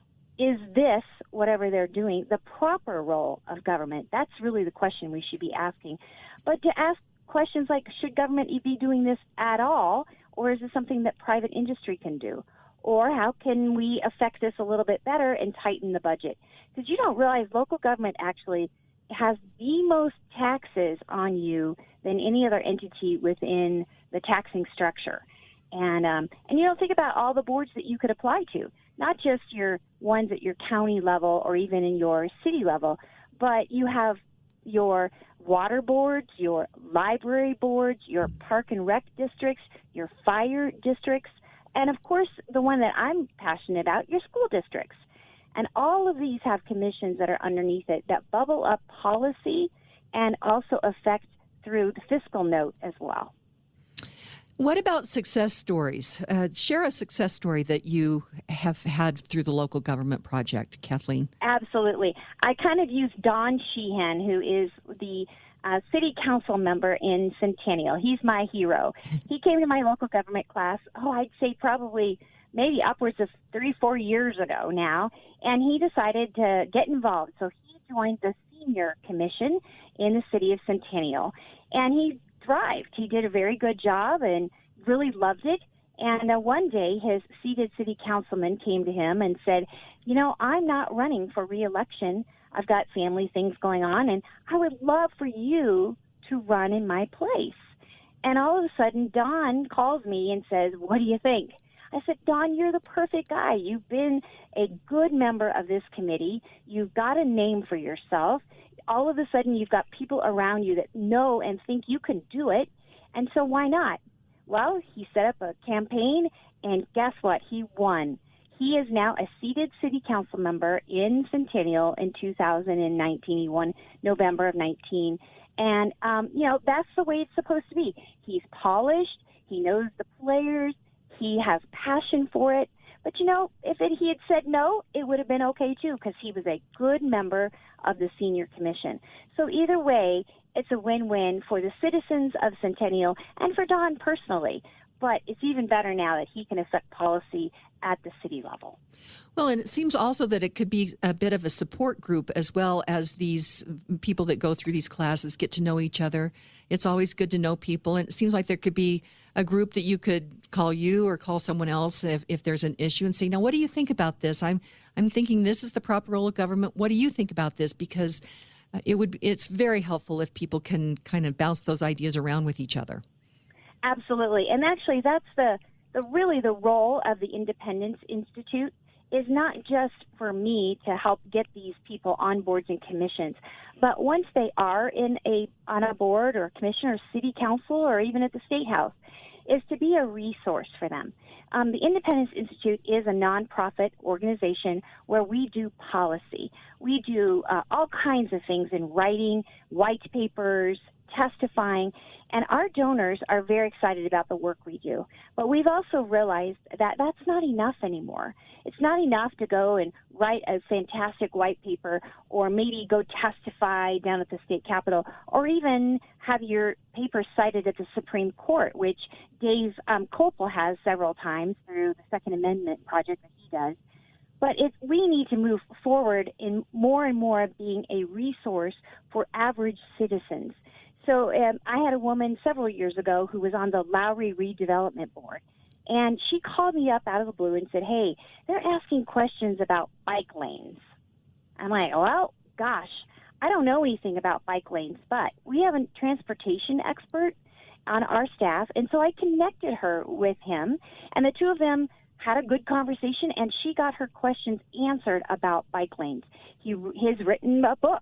is this, whatever they're doing, the proper role of government? That's really the question we should be asking. But to ask questions like, should government be doing this at all, or is this something that private industry can do? Or how can we affect this a little bit better and tighten the budget? Because you don't realize local government actually has the most taxes on you than any other entity within the taxing structure. And um, and you don't think about all the boards that you could apply to, not just your ones at your county level or even in your city level, but you have your water boards, your library boards, your park and rec districts, your fire districts, and, of course, the one that I'm passionate about, your school districts. And all of these have commissions that are underneath it that bubble up policy and also affect through the fiscal note as well. What about success stories? Uh, share a success story that you have had through the local government project, Kathleen. Absolutely. I kind of use Don Sheehan, who is the Uh, city council member in Centennial. He's my hero. He came to my local government class, oh, I'd say probably maybe upwards of three, four years ago now, and he decided to get involved. So he joined the senior commission in the city of Centennial, and he thrived. He did a very good job and really loved it. And uh, one day his seated city councilman came to him and said, you know, I'm not running for re-election. I've got family things going on, and I would love for you to run in my place. And all of a sudden, Don calls me and says, what do you think? I said, Don, you're the perfect guy. You've been a good member of this committee. You've got a name for yourself. All of a sudden, you've got people around you that know and think you can do it. And so why not? Well, he set up a campaign, and guess what? He won. He is now a seated city council member in Centennial in two thousand nineteen. He won November of nineteen. And, um, you know, that's the way it's supposed to be. He's polished. He knows the players. He has passion for it. But, you know, if it, he had said no, it would have been okay, too, because he was a good member of the senior commission. So either way, it's a win-win for the citizens of Centennial and for Don personally. But it's even better now that he can affect policy at the city level. Well, and it seems also that it could be a bit of a support group as well as these people that go through these classes get to know each other. It's always good to know people. And it seems like there could be a group that you could call you or call someone else if, if there's an issue and say, now, what do you think about this? I'm I'm thinking this is the proper role of government. What do you think about this? Because uh, it would it's very helpful if people can kind of bounce those ideas around with each other. Absolutely. And actually, that's the, the really the role of the Independence Institute is not just for me to help get these people on boards and commissions, but once they are in a on a board or commission or city council or even at the State House, is to be a resource for them. Um, the Independence Institute is a nonprofit organization where we do policy. We do uh, all kinds of things in writing, white papers, testifying, and our donors are very excited about the work we do. But we've also realized that that's not enough anymore. It's not enough to go and write a fantastic white paper or maybe go testify down at the state capitol or even have your paper cited at the Supreme Court, which Dave um, Kopel has several times through the Second Amendment project that he does. But it, we need to move forward in more and more being a resource for average citizens. So um, I had a woman several years ago who was on the Lowry Redevelopment Board, and she called me up out of the blue and said, hey, they're asking questions about bike lanes. I'm like, well, gosh, I don't know anything about bike lanes, but we have a transportation expert on our staff, and so I connected her with him, and the two of them had a good conversation, and she got her questions answered about bike lanes. He has written a book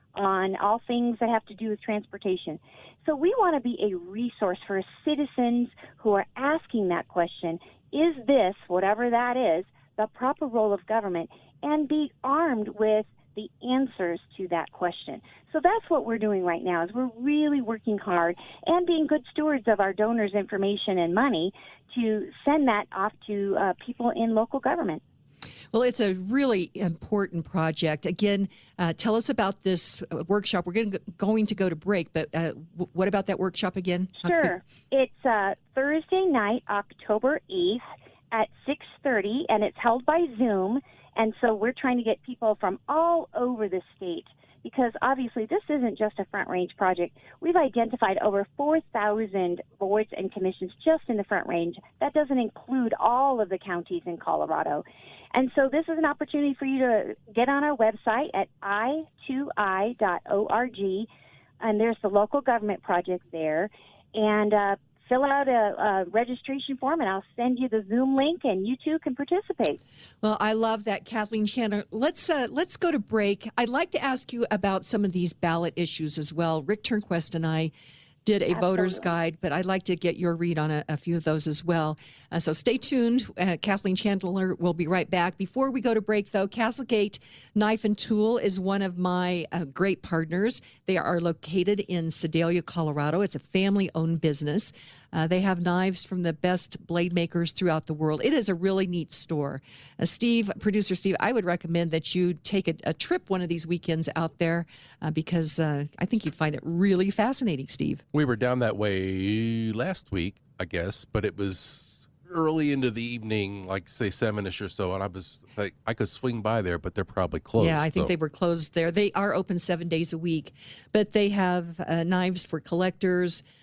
on all things that have to do with transportation. So we want to be a resource for citizens who are asking that question, is this, whatever that is, the proper role of government, and be armed with the answers to that question. So that's what we're doing right now, is we're really working hard and being good stewards of our donors' information and money to send that off to uh, people in local government. Well, it's a really important project. Again, uh, tell us about this workshop. We're going to, going to go to break, but uh, w- what about that workshop again? Sure. It's uh, Thursday night, October eighth at six thirty, and it's held by Zoom. And so we're trying to get people from all over the state because obviously this isn't just a Front Range project. We've identified over four thousand boards and commissions just in the Front Range. That doesn't include all of the counties in Colorado. And so this is an opportunity for you to get on our website at i two i dot org, and there's the local government project there, and uh, fill out a, a registration form, and I'll send you the Zoom link, and you too can participate. Well, I love that, Kathleen Chandler. Let's uh, let's go to break. I'd like to ask you about some of these ballot issues as well. Rick Turnquest and I did a Absolutely. voter's guide, but I'd like to get your read on a, a few of those as well. Uh, so stay tuned. Uh, Kathleen Chandler will be right back. Before we go to break, though, Castlegate Knife and Tool is one of my uh, great partners. They are located in Sedalia, Colorado. It's a family-owned business. Uh, they have knives from the best blade makers throughout the world. It is a really neat store. Uh, Steve, producer Steve, I would recommend that you take a, a trip one of these weekends out there uh, because uh, I think you'd find it really fascinating, Steve. We were down that way last week, I guess, but it was early into the evening, like say seven-ish or so, and I was like, I could swing by there, but they're probably closed. Yeah, I think so. they were closed there. They are open seven days a week, but they have uh, knives for collectors,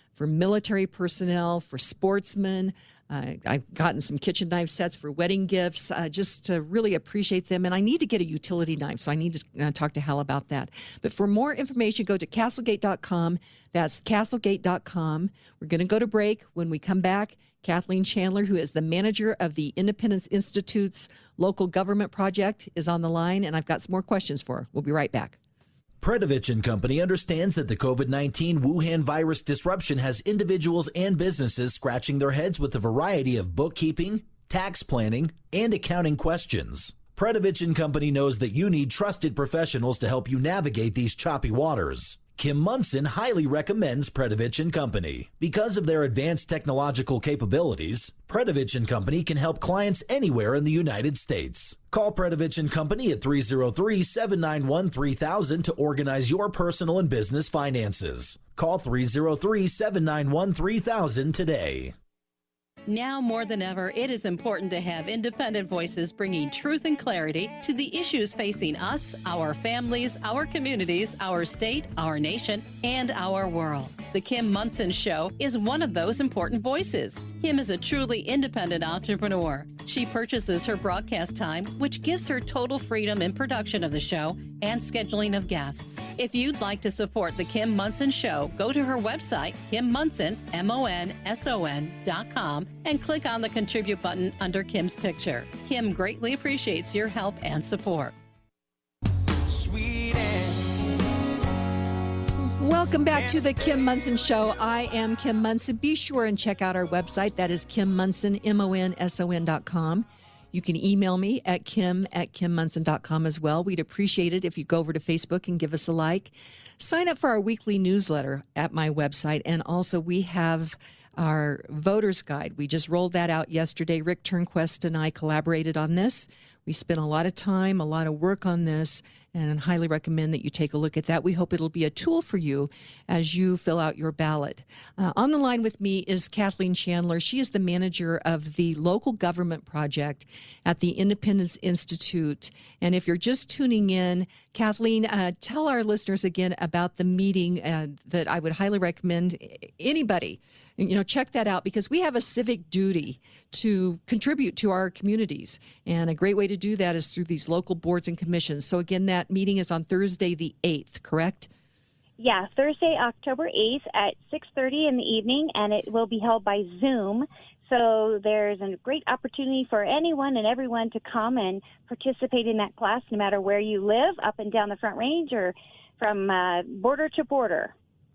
for military personnel, for sportsmen. Uh, I've gotten some kitchen knife sets for wedding gifts, uh, just to really appreciate them. And I need to get a utility knife, so I need to uh, talk to Hal about that. But for more information, go to castlegate dot com. That's castlegate dot com. We're going to go to break. When we come back, Kathleen Chandler, who is the manager of the Independence Institute's local government project, is on the line, and I've got some more questions for her. We'll be right back. Predovich and Company understands that the COVID nineteen Wuhan virus disruption has individuals and businesses scratching their heads with a variety of bookkeeping, tax planning, and accounting questions. Predovich and Company knows that you need trusted professionals to help you navigate these choppy waters. Kim Munson highly recommends Predovich and Company. Because of their advanced technological capabilities, Predovich and Company can help clients anywhere in the United States. Call Predovich and Company at three oh three, seven nine one, three thousand to organize your personal and business finances. Call three oh three, seven nine one, three thousand today. Now more than ever, it is important to have independent voices bringing truth and clarity to the issues facing us, our families, our communities, our state, our nation, and our world. The Kim Munson Show is one of those important voices. Kim is a truly independent entrepreneur. She purchases her broadcast time, which gives her total freedom in production of the show and scheduling of guests. If you'd like to support The Kim Munson Show, go to her website, Kim Munson, M O N S O N dot com, and click on the Contribute button under Kim's picture. Kim greatly appreciates your help and support. Sweet Welcome back to the Kim Munson Show. I am Kim Munson. Be sure and check out our website. That is Kim Munson, M O N S O N dot com. You can email me at kim at kim munson dot com as well. We'd appreciate it if you go over to Facebook and give us a like. Sign up for our weekly newsletter at my website. And also we have our voter's guide. We just rolled that out yesterday. Rick Turnquest and I collaborated on this. We spent a lot of time, a lot of work on this, and I highly recommend that you take a look at that. We hope it'll be a tool for you as you fill out your ballot. Uh, on the line with me is Kathleen Chandler. She is the manager of the local government project at the Independence Institute. And if you're just tuning in, Kathleen, uh, tell our listeners again about the meeting uh, that I would highly recommend anybody, you know, check that out, because we have a civic duty to contribute to our communities. And a great way to do that is through these local boards and commissions. So again, that meeting is on Thursday the eighth, correct? Yeah, Thursday, October eighth at six thirty in the evening, and it will be held by Zoom. So there's a great opportunity for anyone and everyone to come and participate in that class, no matter where you live, up and down the Front Range or from uh, border to border.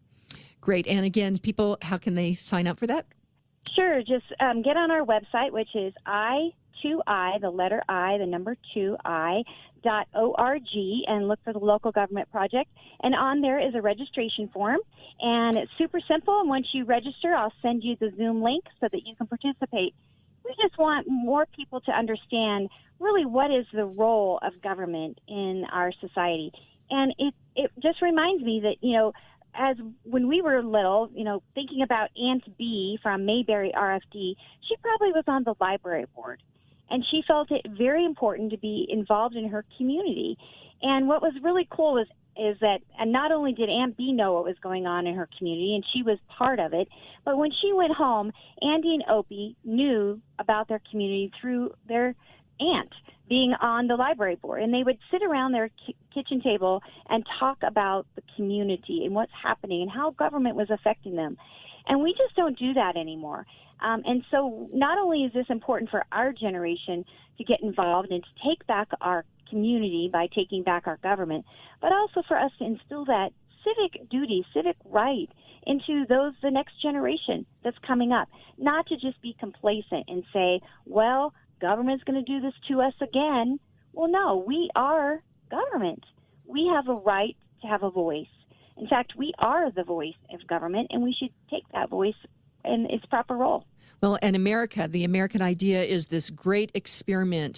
Great. And again, people, how can they sign up for that? Sure. Just um, get on our website, which is I two I, the letter I, the number two I, dot org, and look for the local government project. And on there is a registration form, and it's super simple. And once you register, I'll send you the Zoom link so that you can participate. We just want more people to understand really what is the role of government in our society. And it, it just reminds me that, you know, as when we were little, you know, thinking about Aunt B from Mayberry R F D, she probably was on the library board. And she felt it very important to be involved in her community. And what was really cool was is that and not only did Aunt B know what was going on in her community, and she was part of it, but when she went home, Andy and Opie knew about their community through their aunt being on the library board. And they would sit around their ki- kitchen table and talk about the community and what's happening and how government was affecting them. And we just don't do that anymore. Um, and so not only is this important for our generation to get involved and to take back our community by taking back our government, but also for us to instill that civic duty, civic right into those the next generation that's coming up, not to just be complacent and say, well, government's going to do this to us again. Well, no, we are government. We have a right to have a voice. In fact, we are the voice of government, and we should take that voice in its proper role. Well, and America, the American idea is this great experiment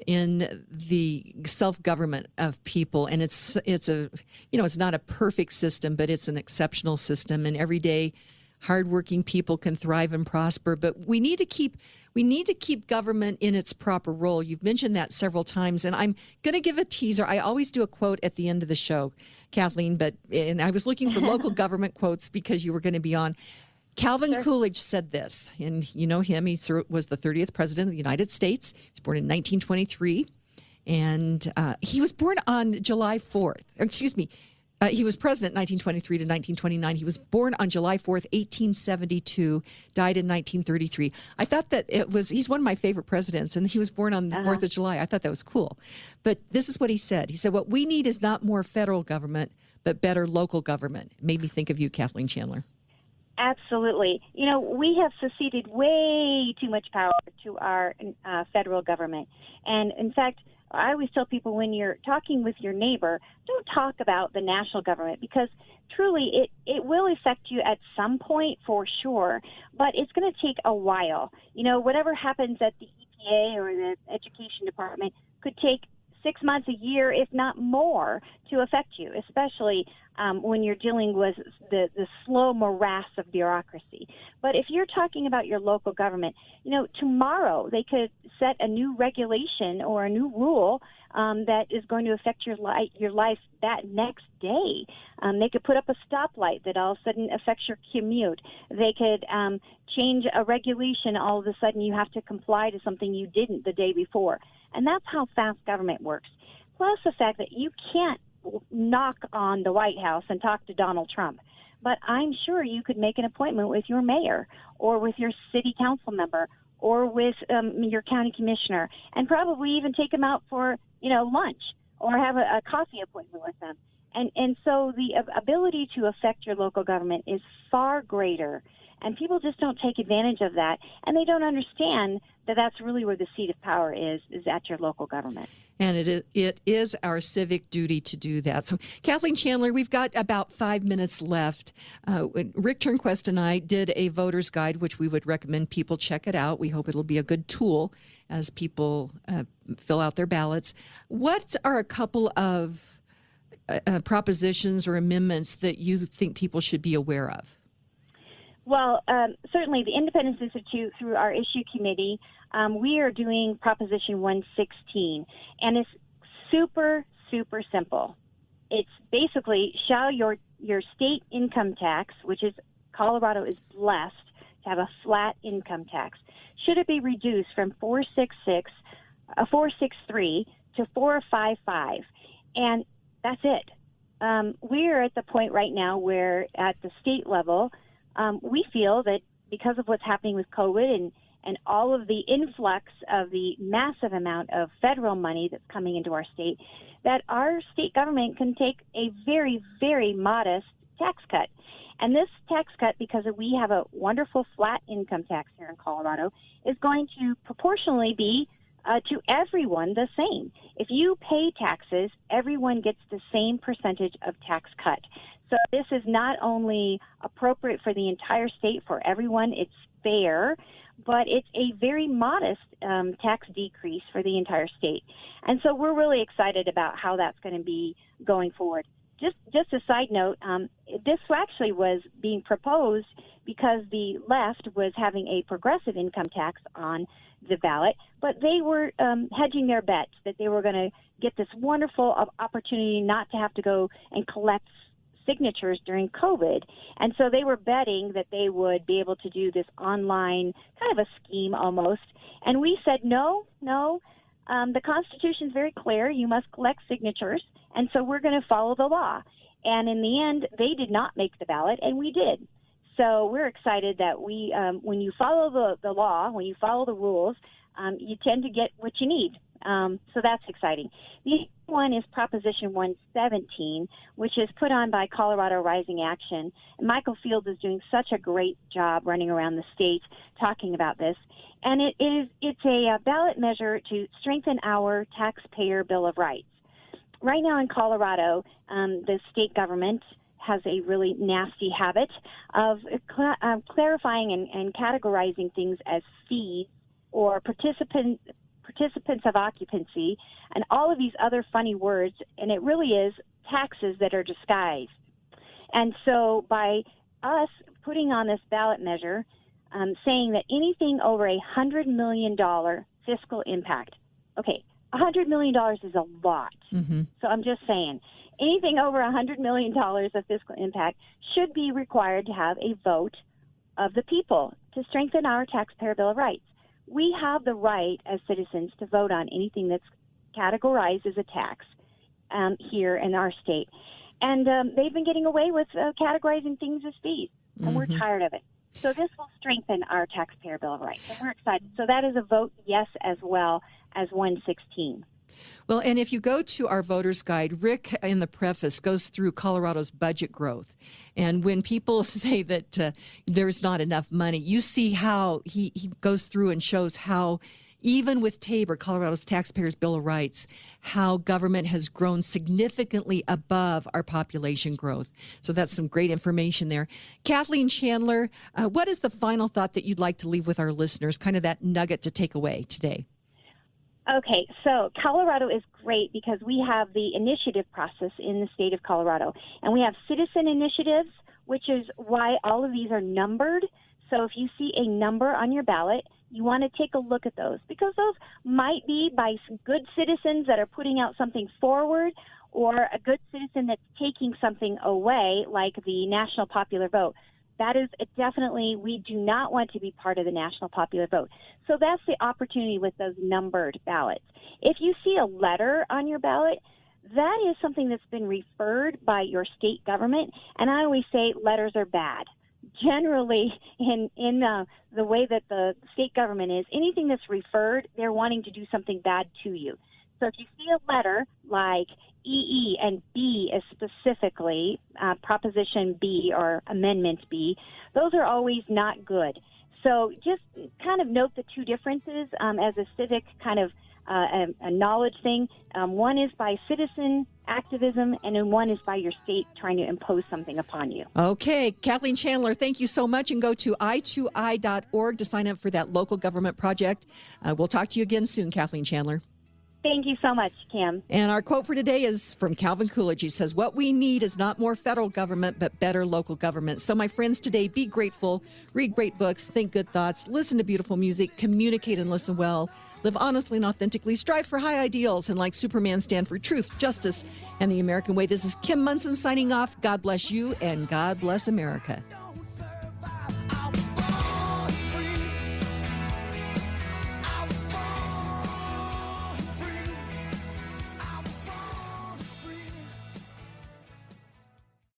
in the self-government of people. And it's, it's a, you know, it's not a perfect system, but it's an exceptional system. And every day, hardworking people can thrive and prosper, but we need to keep we need to keep government in its proper role. You've mentioned that several times, and I'm going to give a teaser. I always do a quote at the end of the show, Kathleen, but and I was looking for local government quotes because you were going to be on. Calvin Sure. Coolidge said this, and you know him. He ser- was the thirtieth president of the United States. He was born in nineteen twenty-three, and uh, he was born on July fourth. Excuse me. Uh, he was president nineteen twenty-three to nineteen twenty-nine. He was born on July fourth, eighteen seventy-two, died in nineteen thirty-three. I thought that it was, he's one of my favorite presidents, and he was born on the Uh-huh. fourth of July. I thought that was cool. But this is what he said. He said, what we need is not more federal government, but better local government. It made me think of you, Kathleen Chandler. Absolutely. You know, we have seceded way too much power to our uh, federal government. And in fact, I always tell people when you're talking with your neighbor, don't talk about the national government because truly it, it will affect you at some point for sure, but it's going to take a while. You know, whatever happens at the E P A or the Education Department could take six months, a year, if not more, to affect you, especially um, when you're dealing with the, the slow morass of bureaucracy. But if you're talking about your local government, you know, tomorrow they could set a new regulation or a new rule um, that is going to affect your, li- your life that next day. Um, they could put up a stoplight that all of a sudden affects your commute. They could um, change a regulation. All of a sudden you have to comply to something you didn't the day before. And that's how fast government works. Plus the fact that you can't knock on the White House and talk to Donald Trump. But I'm sure you could make an appointment with your mayor or with your city council member or with um, your county commissioner and probably even take them out for, you know, lunch or have a, a coffee appointment with them. And, and so the ability to affect your local government is far greater. And people just don't take advantage of that. And they don't understand that that's really where the seat of power is, is at your local government. And it is, it is our civic duty to do that. So, Kathleen Chandler, we've got about five minutes left. Uh, Rick Turnquest and I did a voter's guide, which we would recommend people check it out. We hope it'll be a good tool as people uh, fill out their ballots. What are a couple of uh, propositions or amendments that you think people should be aware of? Well, um, certainly the Independence Institute, through our issue committee, um, we are doing Proposition one sixteen, and it's super, super simple. It's basically, shall your, your state income tax, which is Colorado is blessed to have a flat income tax, should it be reduced from four sixty-six, uh, four sixty-three to four fifty-five? And that's it. Um, we're at the point right now where at the state level, Um, we feel that because of what's happening with COVID and, and all of the influx of the massive amount of federal money that's coming into our state, that our state government can take a very, very modest tax cut. And this tax cut, because we have a wonderful flat income tax here in Colorado, is going to proportionally be uh, to everyone the same. If you pay taxes, everyone gets the same percentage of tax cut. So this is not only appropriate for the entire state, for everyone, it's fair, but it's a very modest um, tax decrease for the entire state. And so we're really excited about how that's going to be going forward. Just just a side note, um, this actually was being proposed because the left was having a progressive income tax on the ballot, but they were um, hedging their bets that they were going to get this wonderful opportunity not to have to go and collect signatures during COVID. And so they were betting that they would be able to do this online kind of a scheme almost. And we said, no, no, um, the Constitution is very clear. You must collect signatures. And so we're going to follow the law. And in the end, they did not make the ballot, and we did. So we're excited that we, um, when you follow the, the law, when you follow the rules, um, you tend to get what you need. Um, so that's exciting. The other one is Proposition one seventeen, which is put on by Colorado Rising Action. And Michael Fields is doing such a great job running around the state talking about this. And it is it's a, a ballot measure to strengthen our taxpayer Bill of Rights. Right now in Colorado, um, the state government has a really nasty habit of cl- uh, clarifying and, and categorizing things as fees or participant participants of occupancy, and all of these other funny words, and it really is taxes that are disguised. And so by us putting on this ballot measure, um, saying that anything over a one hundred million dollars fiscal impact, okay, one hundred million dollars is a lot. Mm-hmm. So I'm just saying, anything over one hundred million dollars of fiscal impact should be required to have a vote of the people to strengthen our taxpayer Bill of Rights. We have the right as citizens to vote on anything that's categorized as a tax um, here in our state. And um, they've been getting away with uh, categorizing things as fees, and mm-hmm. we're tired of it. So this will strengthen our taxpayer Bill of Rights, and we're excited. So that is a vote yes as well as one sixteen. Well, and if you go to our voter's guide, Rick in the preface goes through Colorado's budget growth. And when people say that uh, there's not enough money, you see how he, he goes through and shows how even with Tabor, Colorado's Taxpayers' Bill of Rights, how government has grown significantly above our population growth. So that's some great information there. Kathleen Chandler, uh, what is the final thought that you'd like to leave with our listeners, kind of that nugget to take away today? Okay, so Colorado is great because we have the initiative process in the state of Colorado. And we have citizen initiatives, which is why all of these are numbered. So if you see a number on your ballot, you want to take a look at those because those might be by some good citizens that are putting out something forward or a good citizen that's taking something away, like the national popular vote. That is definitely, we do not want to be part of the national popular vote. So that's the opportunity with those numbered ballots. If you see a letter on your ballot, that is something that's been referred by your state government. And I always say letters are bad. Generally, in, in uh, the way that the state government is, anything that's referred, they're wanting to do something bad to you. So if you see a letter like E E and B is specifically uh, Proposition B or Amendment B, those are always not good. So just kind of note the two differences um, as a civic kind of uh, a, a knowledge thing. Um, one is by citizen activism, and then one is by your state trying to impose something upon you. Okay. Kathleen Chandler, thank you so much. And go to i two i dot org to sign up for that local government project. Uh, we'll talk to you again soon, Kathleen Chandler. Thank you so much, Kim. And our quote for today is from Calvin Coolidge. He says, what we need is not more federal government, but better local government. So, my friends, today, be grateful, read great books, think good thoughts, listen to beautiful music, communicate and listen well, live honestly and authentically, strive for high ideals, and like Superman, stand for truth, justice, and the American way. This is Kim Monson signing off. God bless you, and God bless America.